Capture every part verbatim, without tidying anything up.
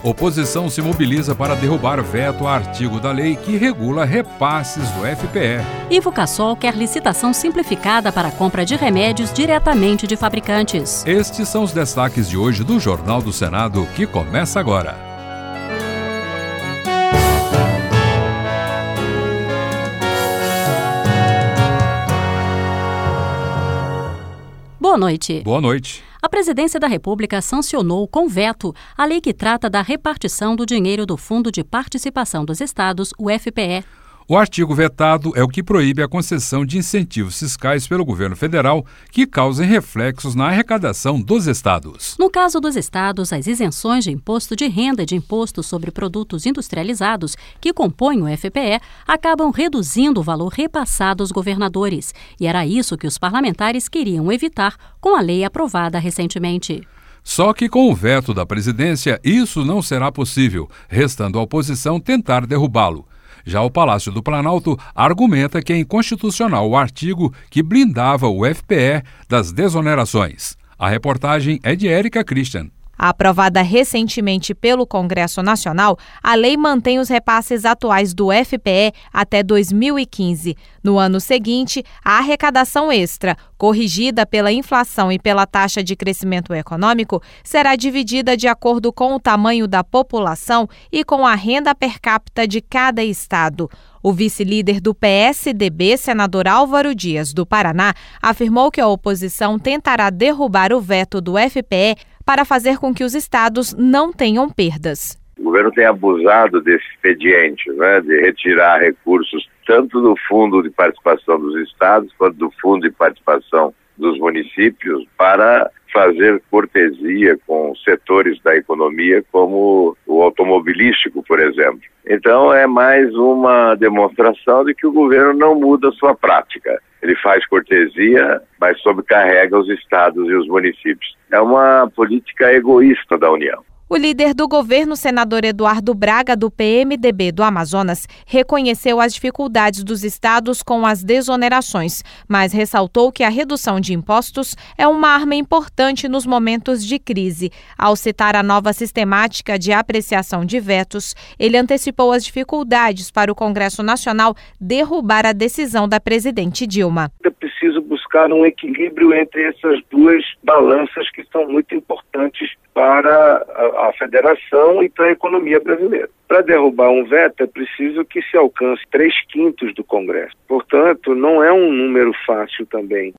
Oposição se mobiliza para derrubar veto a artigo da lei que regula repasses do F P E. Ivocassol quer licitação simplificada para a compra de remédios diretamente de fabricantes. Estes são os destaques de hoje do Jornal do Senado, que começa agora. Boa noite. Boa noite. A Presidência da República sancionou com veto a lei que trata da repartição do dinheiro do Fundo de Participação dos Estados, o F P E. O artigo vetado é o que proíbe a concessão de incentivos fiscais pelo governo federal que causem reflexos na arrecadação dos estados. No caso dos estados, as isenções de imposto de renda e de imposto sobre produtos industrializados que compõem o F P E acabam reduzindo o valor repassado aos governadores. E era isso que os parlamentares queriam evitar com a lei aprovada recentemente. Só que com o veto da presidência, isso não será possível, restando à oposição tentar derrubá-lo. Já o Palácio do Planalto argumenta que é inconstitucional o artigo que blindava o F P E das desonerações. A reportagem é de Érica Christian. Aprovada recentemente pelo Congresso Nacional, a lei mantém os repasses atuais do F P E até dois mil e quinze. No ano seguinte, a arrecadação extra, corrigida pela inflação e pela taxa de crescimento econômico, será dividida de acordo com o tamanho da população e com a renda per capita de cada estado. O vice-líder do P S D B, senador Álvaro Dias, do Paraná, afirmou que a oposição tentará derrubar o veto do F P E para fazer com que os estados não tenham perdas. O governo tem abusado desse expediente, né, de retirar recursos tanto do Fundo de Participação dos Estados quanto do Fundo de Participação dos municípios para fazer cortesia com setores da economia como o automobilístico, por exemplo. Então é mais uma demonstração de que o governo não muda sua prática. Ele faz cortesia, mas sobrecarrega os estados e os municípios. É uma política egoísta da União. O líder do governo, senador Eduardo Braga, do P M D B do Amazonas, reconheceu as dificuldades dos estados com as desonerações, mas ressaltou que a redução de impostos é uma arma importante nos momentos de crise. Ao citar a nova sistemática de apreciação de vetos, ele antecipou as dificuldades para o Congresso Nacional derrubar a decisão da presidente Dilma. É preciso buscar um equilíbrio entre essas duas balanças que são muito importantes para a, a federação e para a economia brasileira. Para derrubar um veto é preciso que se alcance três quintos do Congresso. Portanto, não é um número fácil também.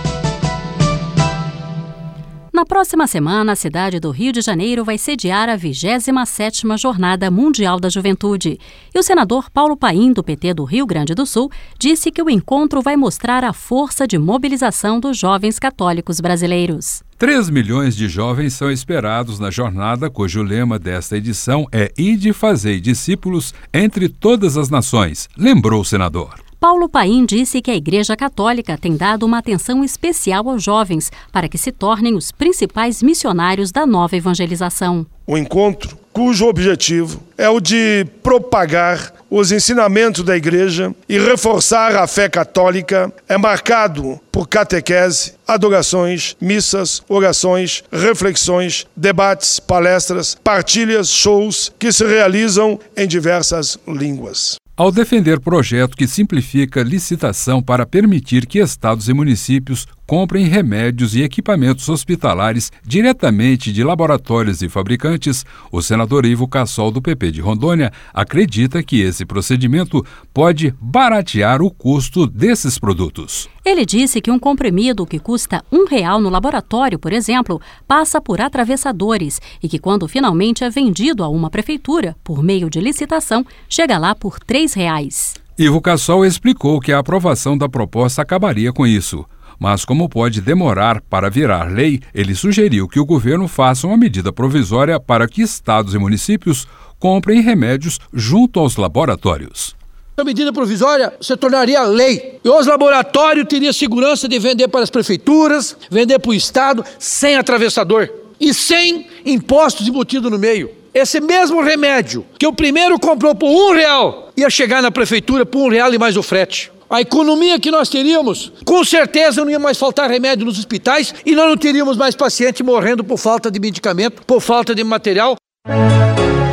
Na próxima semana, a cidade do Rio de Janeiro vai sediar a vigésima sétima Jornada Mundial da Juventude. E o senador Paulo Paim, do P T do Rio Grande do Sul, disse que o encontro vai mostrar a força de mobilização dos jovens católicos brasileiros. Três milhões de jovens são esperados na jornada, cujo lema desta edição é Ide Fazei Discípulos entre todas as nações, lembrou o senador. Paulo Paim disse que a Igreja Católica tem dado uma atenção especial aos jovens para que se tornem os principais missionários da nova evangelização. O encontro, cujo objetivo é o de propagar os ensinamentos da Igreja e reforçar a fé católica, é marcado por catequese, adorações, missas, orações, reflexões, debates, palestras, partilhas, shows que se realizam em diversas línguas. Ao defender projeto que simplifica licitação para permitir que estados e municípios comprem remédios e equipamentos hospitalares diretamente de laboratórios e fabricantes, o senador Ivocassol, do P P de Rondônia, acredita que esse procedimento pode baratear o custo desses produtos. Ele disse que um comprimido que custa um real no laboratório, por exemplo, passa por atravessadores e que quando finalmente é vendido a uma prefeitura, por meio de licitação, chega lá por três reais. Ivocassol explicou que a aprovação da proposta acabaria com isso. Mas como pode demorar para virar lei, ele sugeriu que o governo faça uma medida provisória para que estados e municípios comprem remédios junto aos laboratórios. A medida provisória se tornaria lei. E os laboratórios teriam segurança de vender para as prefeituras, vender para o Estado, sem atravessador e sem impostos embutidos no meio. Esse mesmo remédio que o primeiro comprou por um real ia chegar na prefeitura por um real e mais o frete. A economia que nós teríamos, com certeza não ia mais faltar remédio nos hospitais e nós não teríamos mais paciente morrendo por falta de medicamento, por falta de material.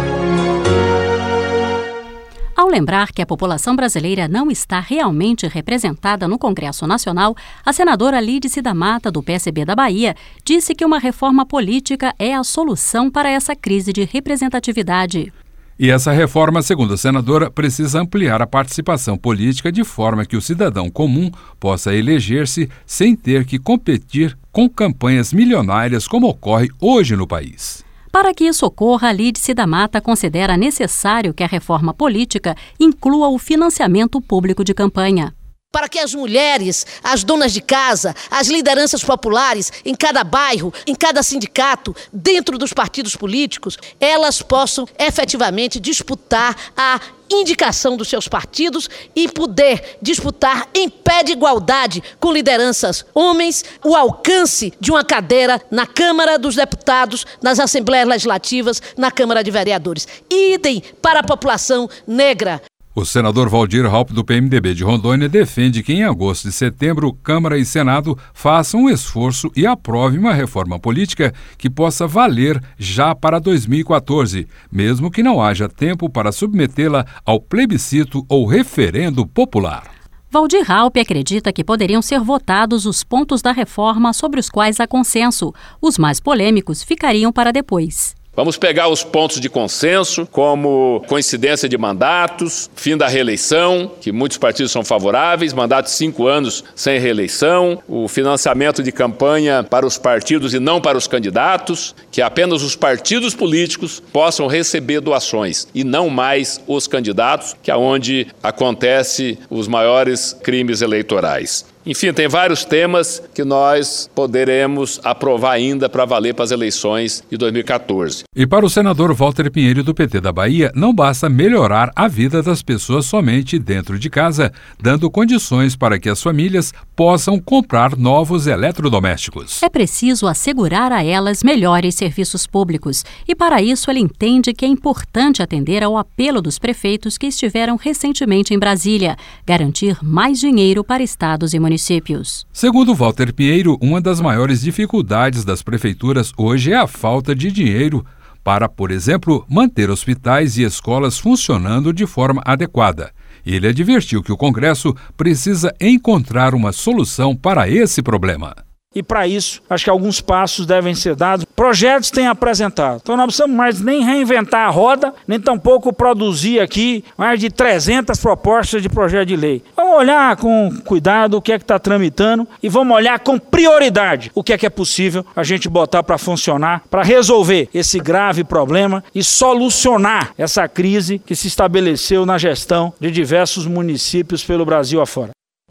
lembrar que a população brasileira não está realmente representada no Congresso Nacional, a senadora Lídice da Mata, do P S B da Bahia, disse que uma reforma política é a solução para essa crise de representatividade. E essa reforma, segundo a senadora, precisa ampliar a participação política de forma que o cidadão comum possa eleger-se sem ter que competir com campanhas milionárias como ocorre hoje no país. Para que isso ocorra, a Lídice da Mata considera necessário que a reforma política inclua o financiamento público de campanha. Para que as mulheres, as donas de casa, as lideranças populares em cada bairro, em cada sindicato, dentro dos partidos políticos, elas possam efetivamente disputar a indicação dos seus partidos e poder disputar em pé de igualdade com lideranças homens o alcance de uma cadeira na Câmara dos Deputados, nas Assembleias Legislativas, na Câmara de Vereadores. Idem para a população negra. O senador Valdir Raupp, do P M D B de Rondônia, defende que em agosto e setembro Câmara e Senado façam um esforço e aprovem uma reforma política que possa valer já para dois mil e quatorze, mesmo que não haja tempo para submetê-la ao plebiscito ou referendo popular. Valdir Raupp acredita que poderiam ser votados os pontos da reforma sobre os quais há consenso. Os mais polêmicos ficariam para depois. Vamos pegar os pontos de consenso, como coincidência de mandatos, fim da reeleição, que muitos partidos são favoráveis, mandato de cinco anos sem reeleição, o financiamento de campanha para os partidos e não para os candidatos, que apenas os partidos políticos possam receber doações e não mais os candidatos, que é onde acontecem os maiores crimes eleitorais. Enfim, tem vários temas que nós poderemos aprovar ainda para valer para as eleições de dois mil e quatorze. E para o senador Walter Pinheiro, do P T da Bahia, não basta melhorar a vida das pessoas somente dentro de casa, dando condições para que as famílias possam comprar novos eletrodomésticos. É preciso assegurar a elas melhores serviços públicos. E para isso ele entende que é importante atender ao apelo dos prefeitos que estiveram recentemente em Brasília, garantir mais dinheiro para estados e municípios. municípios. Segundo Walter Pinheiro, uma das maiores dificuldades das prefeituras hoje é a falta de dinheiro para, por exemplo, manter hospitais e escolas funcionando de forma adequada. Ele advertiu que o Congresso precisa encontrar uma solução para esse problema. E para isso, acho que alguns passos devem ser dados. Projetos têm apresentado. Então não precisamos mais nem reinventar a roda, nem tampouco produzir aqui mais de trezentas propostas de projeto de lei. Vamos olhar com cuidado o que é que está tramitando e vamos olhar com prioridade o que é que é possível a gente botar para funcionar, para resolver esse grave problema e solucionar essa crise que se estabeleceu na gestão de diversos municípios pelo Brasil afora.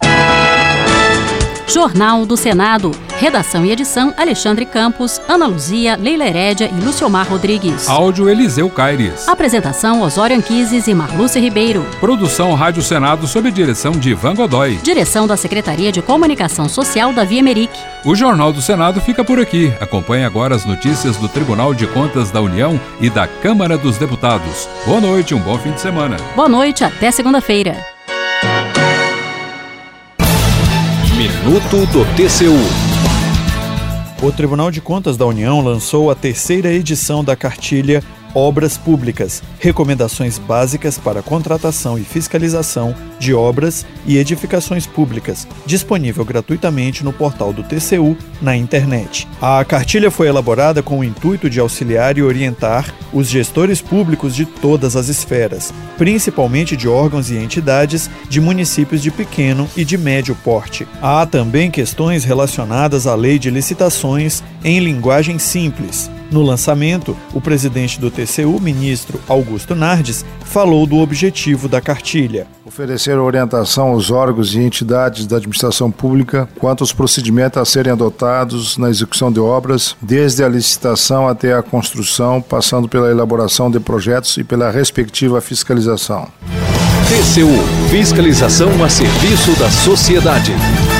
Jornal do Senado. Redação e edição, Alexandre Campos, Ana Luzia, Leila Herédia e Luciomar Rodrigues. Áudio, Eliseu Caires. Apresentação, Osório Anquises e Marlúcia Ribeiro. Produção, Rádio Senado, sob a direção de Ivan Godoy. Direção da Secretaria de Comunicação Social, Davi Emerick. O Jornal do Senado fica por aqui. Acompanhe agora as notícias do Tribunal de Contas da União e da Câmara dos Deputados. Boa noite, um bom fim de semana. Boa noite, até segunda-feira. Minuto do T C U. O Tribunal de Contas da União lançou a terceira edição da cartilha Obras Públicas, recomendações básicas para contratação e fiscalização de obras e edificações públicas, disponível gratuitamente no portal do T C U na internet. A cartilha foi elaborada com o intuito de auxiliar e orientar os gestores públicos de todas as esferas, principalmente de órgãos e entidades de municípios de pequeno e de médio porte. Há também questões relacionadas à lei de licitações em linguagem simples. No lançamento, o presidente do T C U, ministro Augusto Nardes, falou do objetivo da cartilha. Oferecer orientação aos órgãos e entidades da administração pública quanto aos procedimentos a serem adotados na execução de obras, desde a licitação até a construção, passando pela elaboração de projetos e pela respectiva fiscalização. T C U, fiscalização a serviço da sociedade.